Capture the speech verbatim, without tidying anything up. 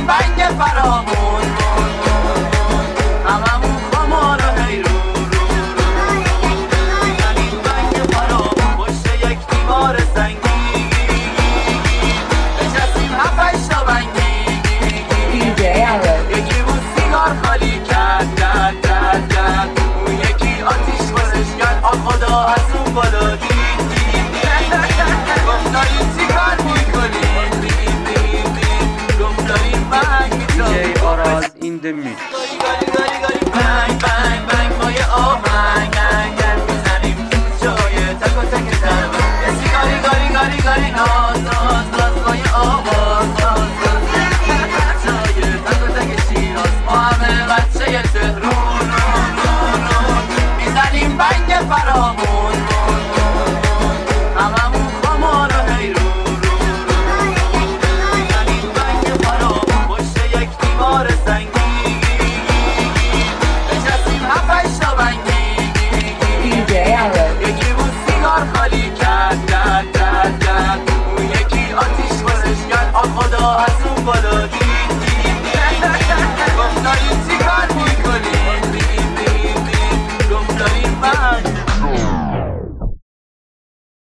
بنگ فرامون هممون خمار و حیرون میزنیم بنگ فرامون پشت یک دیوار سنگی بچسیم هفتش تا بنگی یکی بود سیگار خالی کرد کرد کرد کرد اون یکی آتیش بارش کرد آ خدا از اون بالا دید دید دید گفت داریم چی کار میکنیم دید دید دید گفت داریم بنگ دی جی آراز این د میکس گاری گاری گاری بنگ بنگ بنگ مای آهنگ انگ انگ میزنیم تو جای تک و تک تر یه سیگاری گاری گاری گاری ناز ناز ناز مای آواز ناز ناز جای تک و تک شیراز ما همه بچه تهرون میزنیم بنگ فرامون هممون خمار و حیرون میزنیم بنگ فرامون پشت یک دیوار سنگی بچسیم هفتش تا بنگی یکی بود سیگار خالی کرد کرد کرد کرد اون یکی آتیش بارش کرد آ خدا از اون